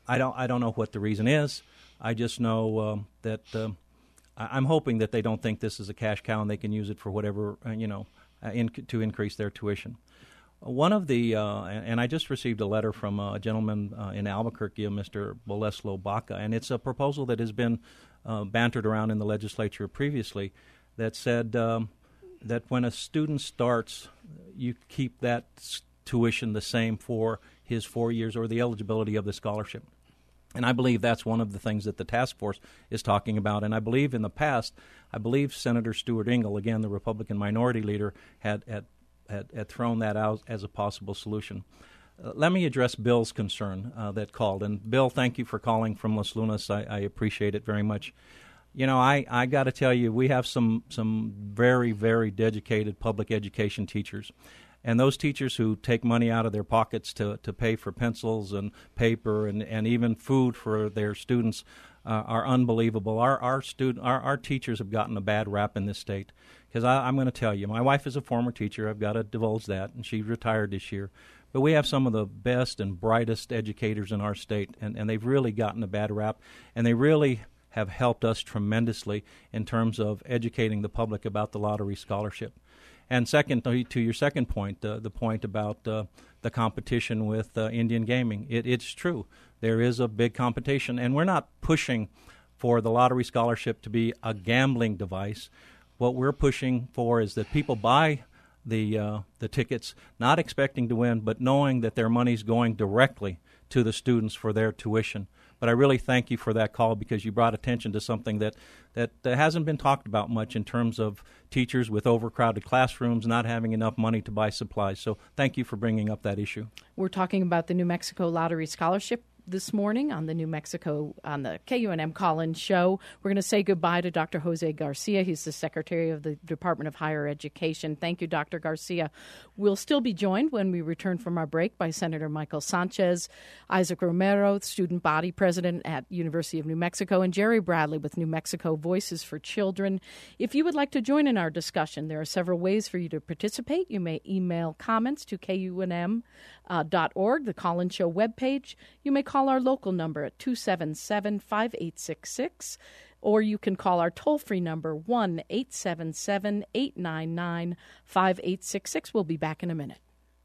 I don't I don't know what the reason is. I just know um, that um, I, I'm hoping that they don't think this is a cash cow and they can use it for whatever uh, you know uh, in, to increase their tuition. One of the, uh, and I just received a letter from a gentleman uh, in Albuquerque, Mister Boleslo Baca, and it's a proposal that has been uh, bantered around in the legislature previously that said um, that when a student starts, you keep that tuition the same for his four years or the eligibility of the scholarship. And I believe that's one of the things that the task force is talking about. And I believe in the past, I believe Senator Stuart Ingle, again, the Republican minority leader, had, had Had, had thrown that out as a possible solution. Uh, let me address Bill's concern uh, that called. And Bill, thank you for calling from Las Lunas. I, I appreciate it very much. You know, I, I got to tell you, we have some, some very, very dedicated public education teachers. And those teachers who take money out of their pockets to, to pay for pencils and paper and, and even food for their students uh, are unbelievable. Our our, student, our our teachers have gotten a bad rap in this state. Because I'm going to tell you, my wife is a former teacher. I've got to divulge that, and she retired this year. But we have some of the best and brightest educators in our state, and, and they've really gotten a bad rap, and they really have helped us tremendously in terms of educating the public about the lottery scholarship. And second, to your second point, uh, the point about uh, the competition with uh, Indian gaming, it, it's true. There is a big competition, and we're not pushing for the lottery scholarship to be a gambling device. What we're pushing for is that people buy the uh, the tickets not expecting to win, but knowing that their money's going directly to the students for their tuition. But I really thank you for that call because you brought attention to something that, that, that hasn't been talked about much in terms of teachers with overcrowded classrooms not having enough money to buy supplies. So thank you for bringing up that issue. We're talking about the New Mexico Lottery Scholarship this morning on the New Mexico, on the K U N M Call-In Show. We're going to say goodbye to Doctor Jose Garcia. He's the Secretary of the Department of Higher Education. Thank you, Doctor Garcia. We'll still be joined when we return from our break by Senator Michael Sanchez, Isaac Romero, Student Body President at University of New Mexico, and Jerry Bradley with New Mexico Voices for Children. If you would like to join in our discussion, there are several ways for you to participate. You may email comments to K U N M dot org, the Call-In Show webpage. You may call our local number at two seven seven, five eight six six, or you can call our toll-free number one eight seven seven, eight nine nine, five eight six six. We'll be back in a minute.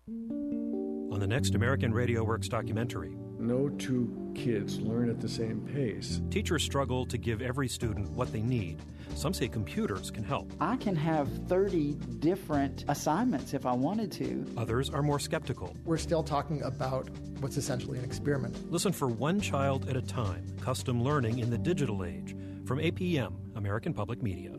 On the next American Radio Works documentary, no two kids learn at the same pace. Teachers struggle to give every student what they need. Some say computers can help. I can have thirty different assignments if I wanted to. Others are more skeptical. We're still talking about what's essentially an experiment. Listen for One Child at a Time, Custom Learning in the Digital Age, from A P M, American Public Media.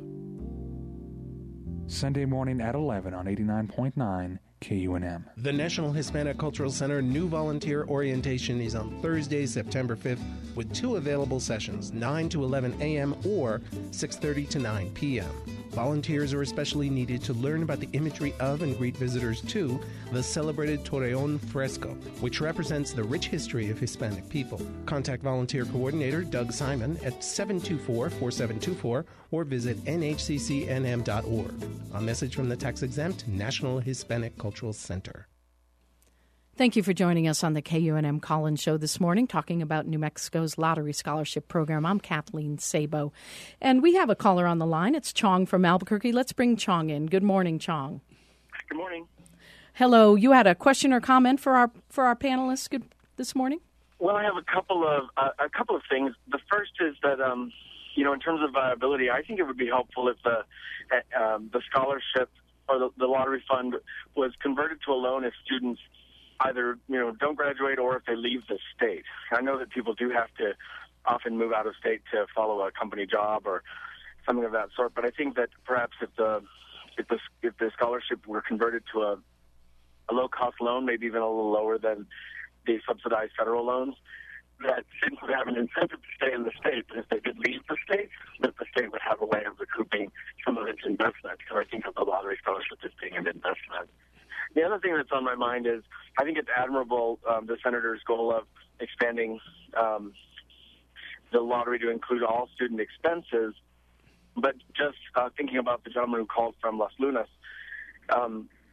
Sunday morning at eleven on eighty-nine point nine K U N M. The National Hispanic Cultural Center New Volunteer Orientation is on Thursday, September fifth, with two available sessions, nine to eleven a.m. or six thirty to nine p.m. Volunteers are especially needed to learn about the imagery of and greet visitors to the celebrated Torreon fresco, which represents the rich history of Hispanic people. Contact Volunteer Coordinator Doug Simon at seven two four, four seven two four or visit N H C C N M dot org. A message from the tax-exempt National Hispanic Cultural Center. Thank you for joining us on the K U N M Call-In Show this morning, talking about New Mexico's Lottery Scholarship Program. I'm Kathleen Sabo. And we have a caller on the line. It's Chong from Albuquerque. Let's bring Chong in. Good morning, Chong. Good morning. Hello. You had a question or comment for our for our panelists good, this morning? Well, I have a couple of uh, a couple of things. The first is that, um, you know, in terms of viability, I think it would be helpful if the uh, um, the scholarship or the, the lottery fund was converted to a loan if students either, you know, don't graduate or if they leave the state. I know that people do have to often move out of state to follow a company job or something of that sort. But I think that perhaps if the if the if the scholarship were converted to a a low cost loan, maybe even a little lower than the subsidized federal loans, that students would have an incentive to stay in the state. But if they did leave the state, that the state would have a way of recouping some of its investment. So I think of the lottery scholarship as being an investment. The other thing that's on my mind is I think it's admirable, um, the senator's goal of expanding um, the lottery to include all student expenses. But just uh, thinking about the gentleman who called from Las Lunas, um,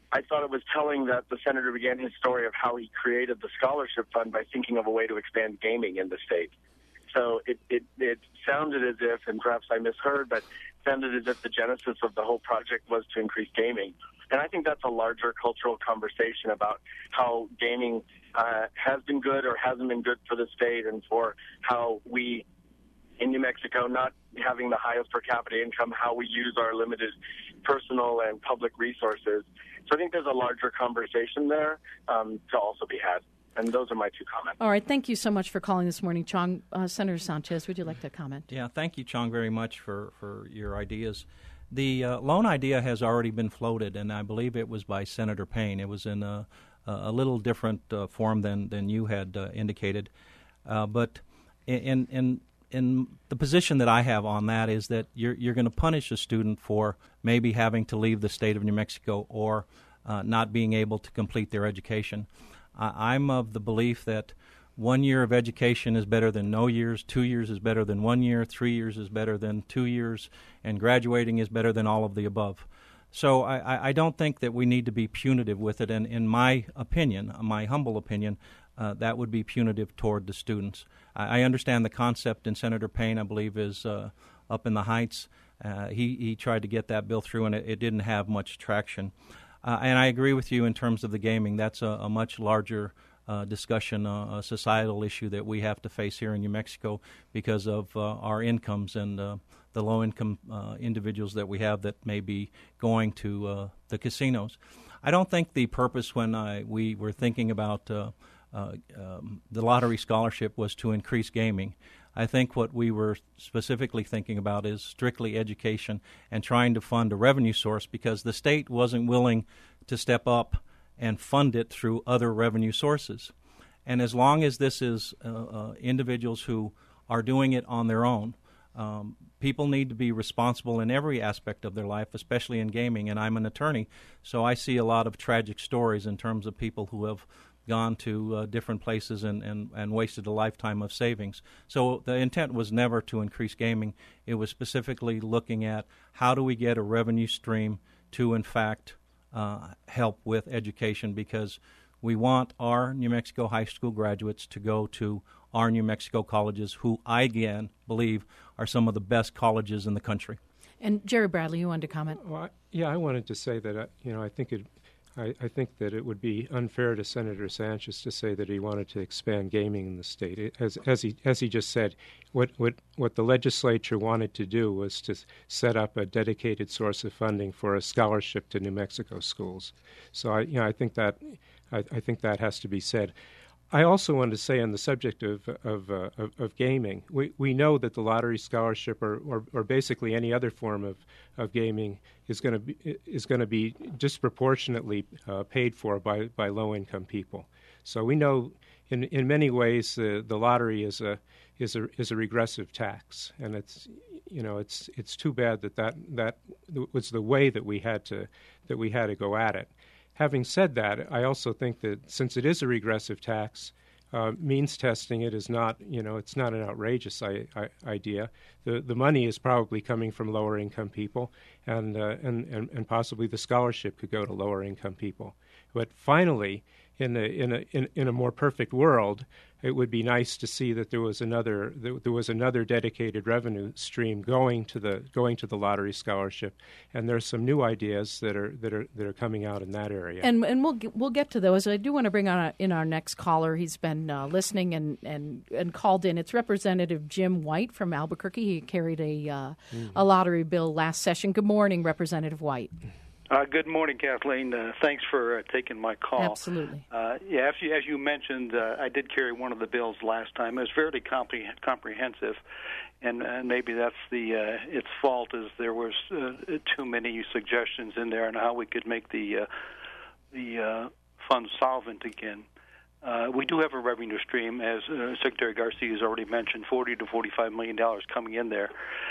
I thought it was telling that the senator began his story of how he created the scholarship fund by thinking of a way to expand gaming in the state. So it, it, it sounded as if, and perhaps I misheard, but it sounded as if the genesis of the whole project was to increase gaming. And I think that's a larger cultural conversation about how gaming uh, has been good or hasn't been good for the state, and for how we, in New Mexico, not having the highest per capita income, how we use our limited personal and public resources. So I think there's a larger conversation there um, to also be had. And those are my two comments. All right. Thank you so much for calling this morning, Chong. Uh, Senator Sanchez, would you like to comment? Yeah, thank you, Chong, very much for, for your ideas. The uh, loan idea has already been floated, and I believe it was by Senator Payne. It was in a, a little different uh, form than, than you had uh, indicated. Uh, but in, in in the position that I have on that is that you're, you're going to punish a student for maybe having to leave the state of New Mexico or uh, not being able to complete their education. Uh, I'm of the belief that one year of education is better than no years, two years is better than one year, three years is better than two years, and graduating is better than all of the above. So I, I don't think that we need to be punitive with it, and in my opinion, my humble opinion, uh, that would be punitive toward the students. I, I understand the concept, and Senator Payne, I believe, is uh, up in the Heights. Uh, he, he tried to get that bill through, and it, it didn't have much traction. Uh, and I agree with you in terms of the gaming. That's a, a much larger uh, discussion, uh, a societal issue that we have to face here in New Mexico because of uh, our incomes and uh, the low-income uh, individuals that we have that may be going to uh, the casinos. I don't think the purpose when I, we were thinking about uh, uh, um, the lottery scholarship was to increase gaming. I think what we were specifically thinking about is strictly education and trying to fund a revenue source because the state wasn't willing to step up and fund it through other revenue sources. And as long as this is uh, uh, individuals who are doing it on their own, um, people need to be responsible in every aspect of their life, especially in gaming. And I'm an attorney, so I see a lot of tragic stories in terms of people who have gone to uh, different places and, and, and wasted a lifetime of savings. So the intent was never to increase gaming. It was specifically looking at how do we get a revenue stream to, in fact, uh, help with education, because we want our New Mexico high school graduates to go to our New Mexico colleges, who I, again, believe are some of the best colleges in the country. And Jerry Bradley, you wanted to comment? Well, I, yeah, I wanted to say that, uh, you know, I think it I, I think that it would be unfair to Senator Sanchez to say that he wanted to expand gaming in the state. It, as, as he as he just said, what, what what the legislature wanted to do was to set up a dedicated source of funding for a scholarship to New Mexico schools. So I you know I think that I, I think that has to be said. I also wanted to say on the subject of of, uh, of, of gaming, we, we know that the lottery scholarship, or, or, or basically any other form of, of gaming, is going to be is going to be disproportionately uh, paid for by, by low income people. So we know in in many ways uh, the lottery is a is a is a regressive tax, and it's you know it's it's too bad that that, that was the way that we had to that we had to go at it. Having said that, I also think that since it is a regressive tax, uh, means testing it is not, you know, it's not an outrageous I- I- idea. The the money is probably coming from lower income people, and, uh, and and and possibly the scholarship could go to lower income people. But finally, in a in a in, in a more perfect world, it would be nice to see that there was another there was another dedicated revenue stream going to the going to the lottery scholarship, and there's some new ideas that are that are that are coming out in that area. And and we'll get, we'll get to those. I do want to bring on a, in our next caller. He's been uh, listening and, and and called in. It's Representative Jim White from Albuquerque. He carried a uh, mm. a lottery bill last session. Good morning, Representative White. Uh, good morning, Kathleen. Uh, thanks for uh, taking my call. Absolutely. Uh, yeah, as you, as you mentioned, uh, I did carry one of the bills last time. It was fairly compre- comprehensive, and uh, maybe that's the uh, its fault is there was uh, too many suggestions in there on how we could make the uh, the uh, fund solvent again. Uh, we do have a revenue stream, as uh, Secretary Garcia has already mentioned, forty to forty-five million dollars coming in there.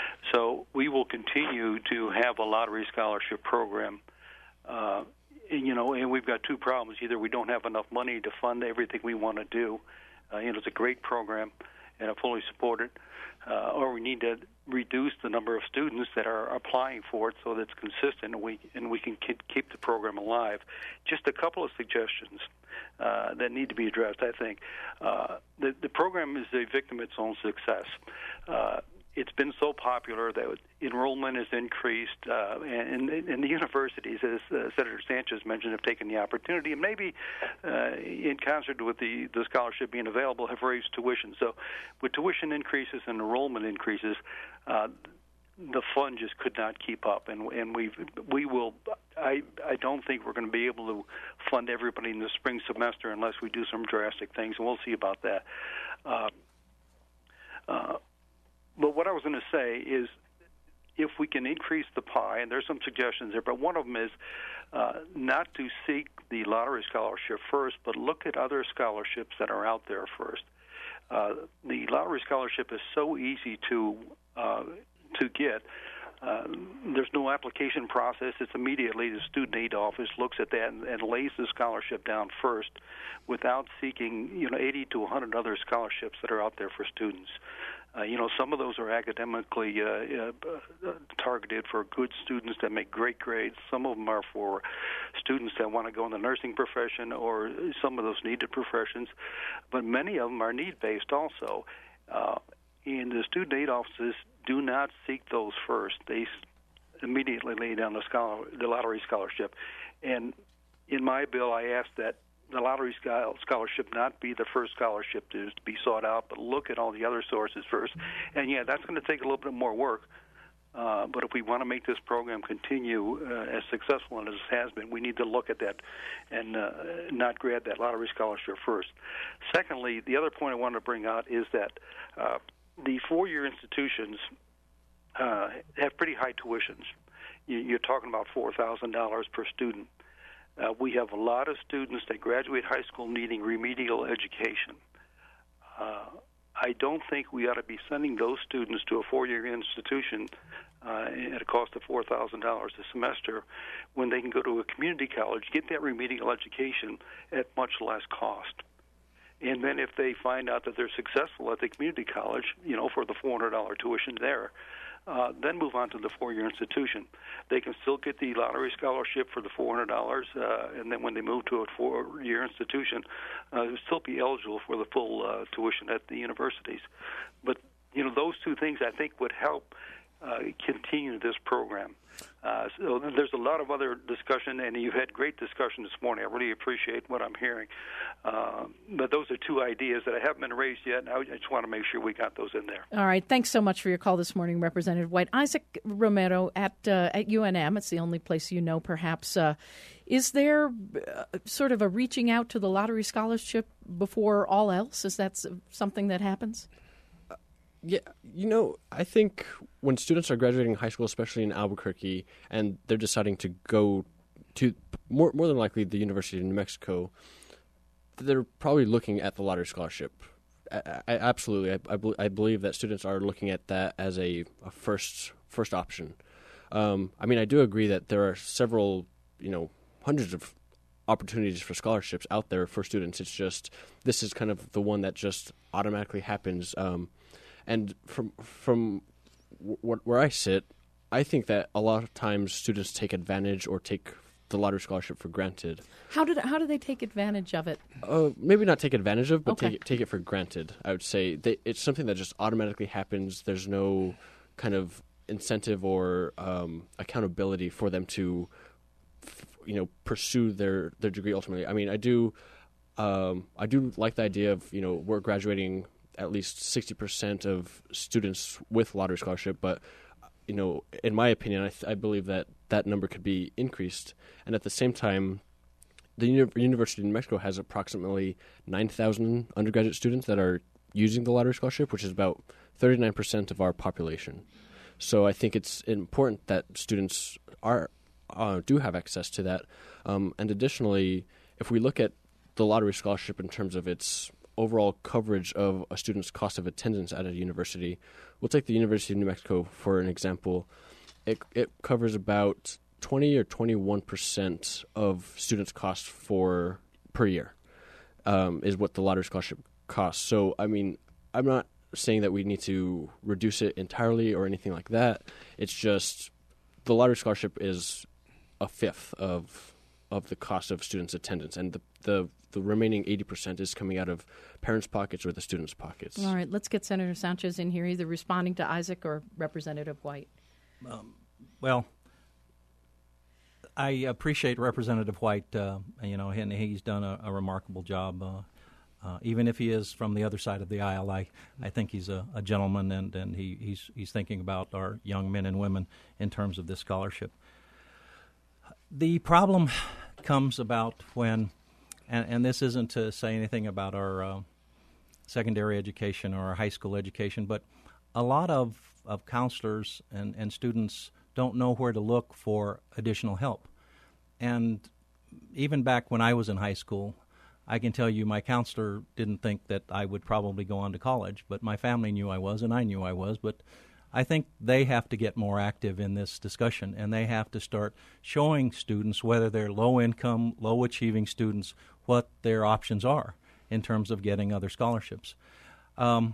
So we will continue to have a lottery scholarship program. Uh, you know, and we've got two problems. Either we don't have enough money to fund everything we want to do. Uh, you know, it's a great program, and I fully support it. Uh, or we need to reduce the number of students that are applying for it so that it's consistent and we and we can keep the program alive. Just a couple of suggestions uh, that need to be addressed, I think. Uh, the, the program is a victim of its own success. Uh, it's been so popular that enrollment has increased, uh, and, and the universities, as uh, Senator Sanchez mentioned, have taken the opportunity, and maybe uh, in concert with the, the scholarship being available, have raised tuition. So with tuition increases and enrollment increases, uh, the fund just could not keep up, and and we we will. I I don't think we're going to be able to fund everybody in the spring semester unless we do some drastic things, and we'll see about that. Uh, uh, but what I was going to say is, if we can increase the pie, and there's some suggestions there, but one of them is uh, not to seek the lottery scholarship first, but look at other scholarships that are out there first. Uh, the lottery scholarship is so easy to uh, to get. Uh, there's no application process. It's immediately the student aid office looks at that and, and lays the scholarship down first without seeking, you know, eighty to one hundred other scholarships that are out there for students. Uh, you know, some of those are academically uh, uh, targeted for good students that make great grades. Some of them are for students that want to go in the nursing profession or some of those needed professions. But many of them are need-based also. Uh, and the student aid offices do not seek those first. They immediately lay down the, scholar, the lottery scholarship. And in my bill, I asked that the lottery scholarship not be the first scholarship to be sought out, but look at all the other sources first. And, yeah, that's going to take a little bit more work. Uh, but if we want to make this program continue uh, as successful as it has been, we need to look at that and uh, not grab that lottery scholarship first. Secondly, the other point I want to bring out is that uh, the four-year institutions uh, have pretty high tuitions. You're talking about four thousand dollars per student. Uh, we have a lot of students that graduate high school needing remedial education. Uh, I don't think we ought to be sending those students to a four-year institution uh, at a cost of four thousand dollars a semester when they can go to a community college, get that remedial education at much less cost. And then if they find out that they're successful at the community college, you know, for the four hundred dollars tuition there, Uh, then move on to the four-year institution. They can still get the lottery scholarship for the four hundred dollars, uh, and then when they move to a four-year institution, uh, they'll still be eligible for the full uh, tuition at the universities. But, you know, those two things I think would help uh, continue this program. Uh, so there's a lot of other discussion, and you've had great discussion this morning. I really appreciate what I'm hearing. Uh, but those are two ideas that haven't been raised yet, and I just want to make sure we got those in there. All right. Thanks so much for your call this morning, Representative White. Isaac Romero at uh, at U N M, it's the only place you know perhaps. Uh, is there uh, sort of a reaching out to the lottery scholarship before all else? Is that something that happens? Yeah, you know, I think when students are graduating high school, especially in Albuquerque, and they're deciding to go to more more than likely the University of New Mexico, they're probably looking at the lottery scholarship. I, I, absolutely, I, I, I believe that students are looking at that as a, a first first option. Um, I mean, I do agree that there are several, you know, hundreds of opportunities for scholarships out there for students. It's just this is kind of the one that just automatically happens. Um, And from from w- where I sit, I think that a lot of times students take advantage or take the lottery scholarship for granted. How did how do they take advantage of it? Uh, maybe not take advantage of, but Okay. take it, take it for granted. I would say they, it's something that just automatically happens. There's no kind of incentive or um, accountability for them to, you know, pursue their, their degree ultimately. I mean, I do um, I do like the idea of, you know, we're graduating at least sixty percent of students with lottery scholarship, but, you know, in my opinion, I, th- I believe that that number could be increased. And at the same time, the Uni- University of New Mexico has approximately nine thousand undergraduate students that are using the lottery scholarship, which is about thirty-nine percent of our population. So I think it's important that students are uh, do have access to that. Um, and additionally, if we look at the lottery scholarship in terms of its overall coverage of a student's cost of attendance at a university, we'll take the University of New Mexico for an example. It it covers about twenty or twenty-one percent of students' cost for per year um, is what the lottery scholarship costs. So, I mean, I'm not saying that we need to reduce it entirely or anything like that. It's just the lottery scholarship is a fifth of of the cost of students' attendance, and the the, the remaining eighty percent is coming out of parents' pockets or the students' pockets. All right, let's get Senator Sanchez in here, either responding to Isaac or Representative White. Um, well, I appreciate Representative White. Uh, you know, and he's done a, a remarkable job. Uh, uh, even if he is from the other side of the aisle, I, I think he's a, a gentleman, and, and he, he's he's thinking about our young men and women in terms of this scholarship. The problem comes about when, and, and this isn't to say anything about our uh, secondary education or our high school education, but a lot of, of counselors and, and students don't know where to look for additional help. And even back when I was in high school, I can tell you my counselor didn't think that I would probably go on to college, but my family knew I was, and I knew I was. But I think they have to get more active in this discussion, and they have to start showing students, whether they're low-income, low-achieving students, what their options are in terms of getting other scholarships. Um,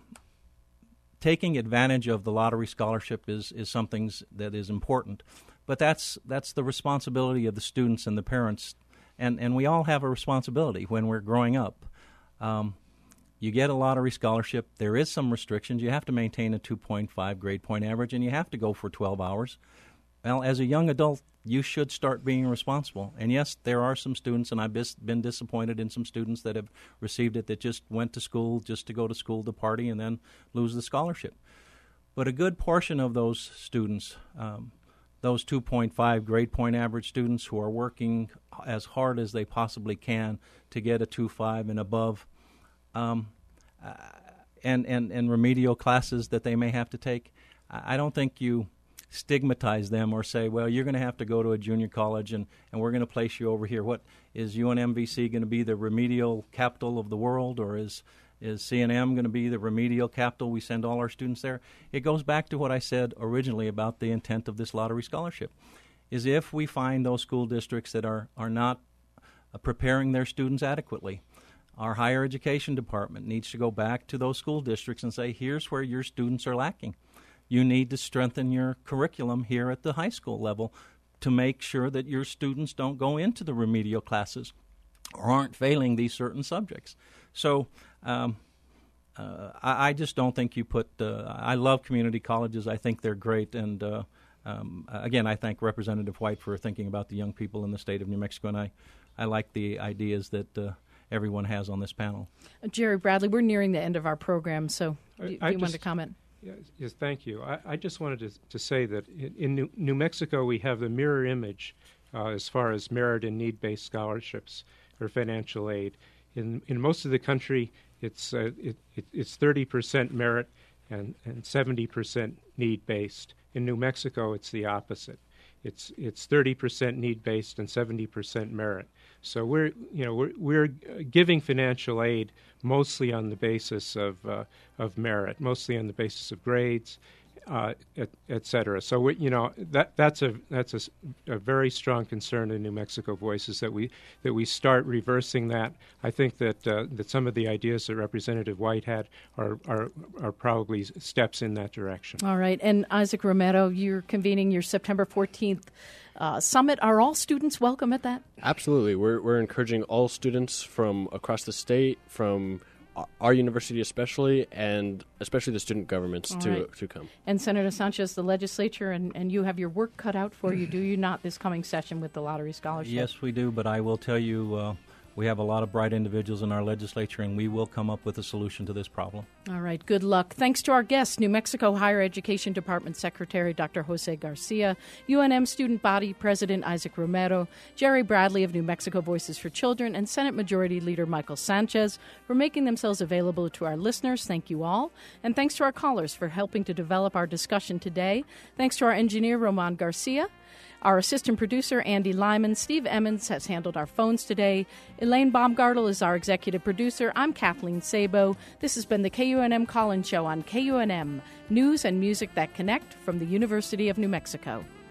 taking advantage of the lottery scholarship is, is something that is important, but that's that's the responsibility of the students and the parents, and, and we all have a responsibility when we're growing up. Um, you get a lottery scholarship. There is some restrictions. You have to maintain a two point five grade point average, and you have to go for twelve hours. Well, as a young adult, you should start being responsible. And yes, there are some students, and I've been disappointed in some students that have received it that just went to school just to go to school to party and then lose the scholarship. But a good portion of those students, um, those two point five grade point average students who are working as hard as they possibly can to get a two point five and above, um, uh, and, and, and remedial classes that they may have to take, I don't think you stigmatize them or say, well, you're going to have to go to a junior college and, and we're going to place you over here. What is U N M V C going to be, the remedial capital of the world, or is is C N M going to be the remedial capital? We send all our students there. It goes back to what I said originally about the intent of this lottery scholarship, is if we find those school districts that are, are not uh, preparing their students adequately, our higher education department needs to go back to those school districts and say, here's where your students are lacking. You need to strengthen your curriculum here at the high school level to make sure that your students don't go into the remedial classes or aren't failing these certain subjects. So um, uh, I, I just don't think you put uh, – I love community colleges. I think they're great. And, uh, um, again, I thank Representative White for thinking about the young people in the state of New Mexico, and I, I like the ideas that uh, everyone has on this panel. Uh, Jerry Bradley, we're nearing the end of our program, so do, do you just, want to comment? Yes, yes, thank you. I, I just wanted to, to say that in, in New, New Mexico we have the mirror image uh, as far as merit and need-based scholarships or financial aid. In in most of the country, it's uh, it, it, it's thirty percent merit and, and seventy percent need-based. In New Mexico, it's the opposite. It's it's thirty percent need-based and seventy percent merit. So we're you know we're we're giving financial aid mostly on the basis of uh, of merit, mostly on the basis of grades, uh, et, et cetera. So we, you know that that's a that's a, a very strong concern in New Mexico Voices that we that we start reversing that. I think that uh, that some of the ideas that Representative White had are are are probably steps in that direction. All right, and Isaac Romero, you're convening your September fourteenth uh, summit. Are all students welcome at that? Absolutely. We're we're encouraging all students from across the state, from our university especially, and especially the student governments to right. to come. And Senator Sanchez, the legislature, and, and you have your work cut out for you, do you not, this coming session with the lottery scholarship? Yes, we do, but I will tell you, uh, we have a lot of bright individuals in our legislature, and we will come up with a solution to this problem. All right, good luck. Thanks to our guests, New Mexico Higher Education Department Secretary Doctor Jose Garcia, U N M Student Body President Isaac Romero, Jerry Bradley of New Mexico Voices for Children, and Senate Majority Leader Michael Sanchez for making themselves available to our listeners. Thank you all. And thanks to our callers for helping to develop our discussion today. Thanks to our engineer, Roman Garcia. Our assistant producer, Andy Lyman. Steve Emmons has handled our phones today. Elaine Baumgartel is our executive producer. I'm Kathleen Sabo. This has been the K U N M Call-In Show on K U N M, news and music that connect from the University of New Mexico.